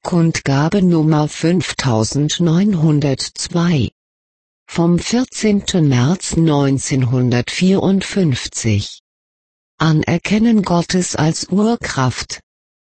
Kundgabe Nummer 5902 vom 14. März 1954. Anerkennen Gottes als Urkraft.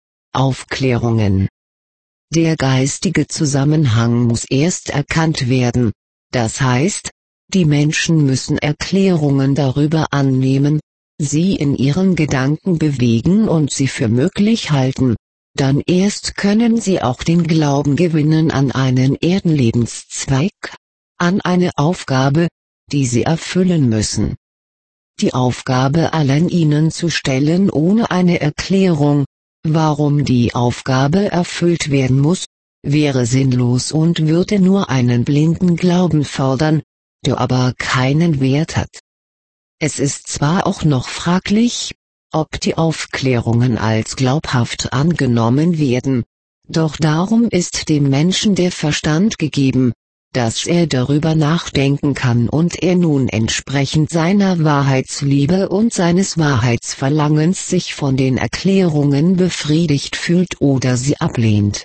Aufklärungen. Der geistige Zusammenhang muss erst erkannt werden, das heißt, die Menschen müssen Erklärungen darüber annehmen, sie in ihren Gedanken bewegen und sie für möglich halten, dann erst können sie auch den Glauben gewinnen an einen Erdenlebenszweck, an eine Aufgabe, die sie erfüllen müssen. Die Aufgabe allein ihnen zu stellen ohne eine Erklärung, warum die Aufgabe erfüllt werden muss, wäre sinnlos und würde nur einen blinden Glauben fordern, der aber keinen Wert hat. Es ist zwar auch noch fraglich, ob die Aufklärungen als glaubhaft angenommen werden, doch darum ist dem Menschen der Verstand gegeben, dass er darüber nachdenken kann und er nun entsprechend seiner Wahrheitsliebe und seines Wahrheitsverlangens sich von den Erklärungen befriedigt fühlt oder sie ablehnt.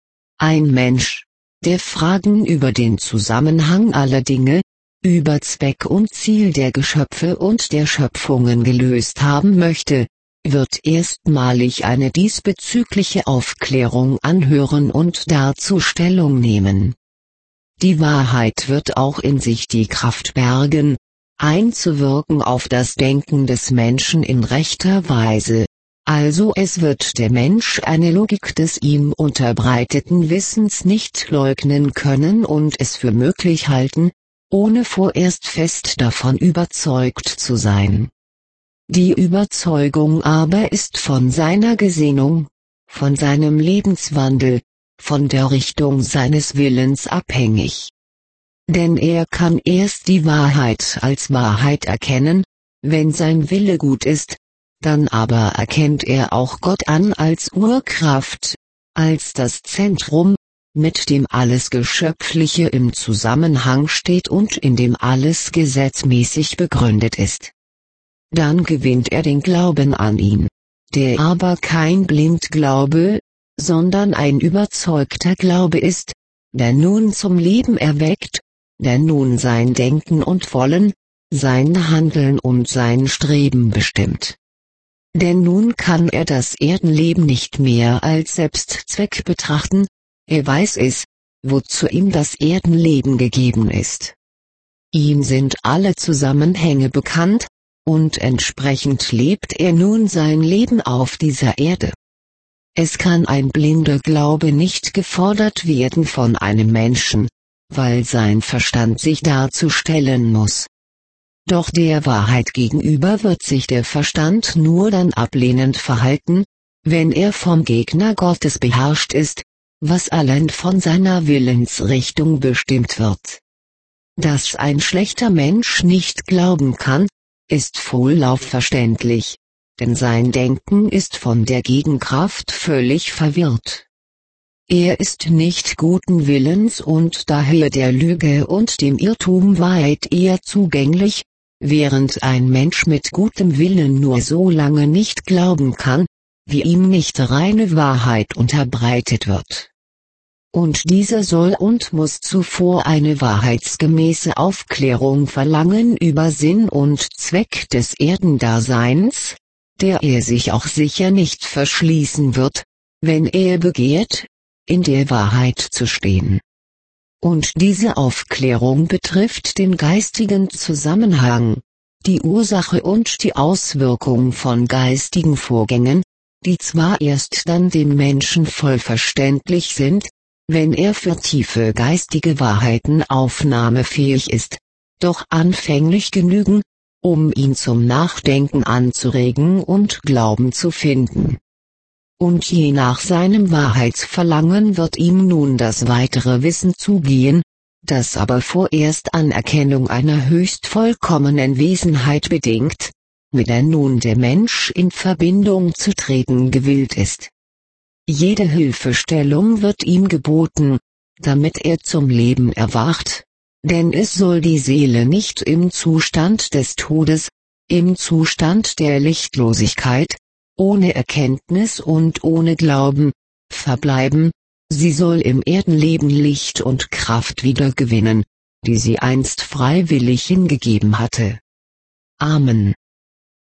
Ein Mensch, der Fragen über den Zusammenhang aller Dinge, über Zweck und Ziel der Geschöpfe und der Schöpfungen gelöst haben möchte, wird erstmalig eine diesbezügliche Aufklärung anhören und dazu Stellung nehmen. Die Wahrheit wird auch in sich die Kraft bergen, einzuwirken auf das Denken des Menschen in rechter Weise, also es wird der Mensch eine Logik des ihm unterbreiteten Wissens nicht leugnen können und es für möglich halten, ohne vorerst fest davon überzeugt zu sein. Die Überzeugung aber ist von seiner Gesinnung, von seinem Lebenswandel, von der Richtung seines Willens abhängig. Denn er kann erst die Wahrheit als Wahrheit erkennen, wenn sein Wille gut ist, dann aber erkennt er auch Gott an als Urkraft, als das Zentrum, mit dem alles Geschöpfliche im Zusammenhang steht und in dem alles gesetzmäßig begründet ist. Dann gewinnt er den Glauben an ihn, der aber kein Blindglaube, sondern ein überzeugter Glaube ist, der nun zum Leben erweckt, der nun sein Denken und Wollen, sein Handeln und sein Streben bestimmt. Denn nun kann er das Erdenleben nicht mehr als Selbstzweck betrachten, er weiß es, wozu ihm das Erdenleben gegeben ist. Ihm sind alle Zusammenhänge bekannt, und entsprechend lebt er nun sein Leben auf dieser Erde. Es kann ein blinder Glaube nicht gefordert werden von einem Menschen, weil sein Verstand sich dazu stellen muss. Doch der Wahrheit gegenüber wird sich der Verstand nur dann ablehnend verhalten, wenn er vom Gegner Gottes beherrscht ist, was allein von seiner Willensrichtung bestimmt wird. Dass ein schlechter Mensch nicht glauben kann, ist vollauf verständlich, denn sein Denken ist von der Gegenkraft völlig verwirrt. Er ist nicht guten Willens und daher der Lüge und dem Irrtum weit eher zugänglich, während ein Mensch mit gutem Willen nur so lange nicht glauben kann, wie ihm nicht reine Wahrheit unterbreitet wird. Und dieser soll und muss zuvor eine wahrheitsgemäße Aufklärung verlangen über Sinn und Zweck des Erdendaseins, der er sich auch sicher nicht verschließen wird, wenn er begehrt, in der Wahrheit zu stehen. Und diese Aufklärung betrifft den geistigen Zusammenhang, die Ursache und die Auswirkung von geistigen Vorgängen, die zwar erst dann dem Menschen voll verständlich sind, wenn er für tiefe geistige Wahrheiten aufnahmefähig ist, doch anfänglich genügen, um ihn zum Nachdenken anzuregen und Glauben zu finden. Und je nach seinem Wahrheitsverlangen wird ihm nun das weitere Wissen zugehen, das aber vorerst Anerkennung einer höchst vollkommenen Wesenheit bedingt, mit der nun der Mensch in Verbindung zu treten gewillt ist. Jede Hilfestellung wird ihm geboten, damit er zum Leben erwacht, denn es soll die Seele nicht im Zustand des Todes, im Zustand der Lichtlosigkeit, ohne Erkenntnis und ohne Glauben, verbleiben, Sie soll im Erdenleben Licht und Kraft wiedergewinnen, die sie einst freiwillig hingegeben hatte. Amen.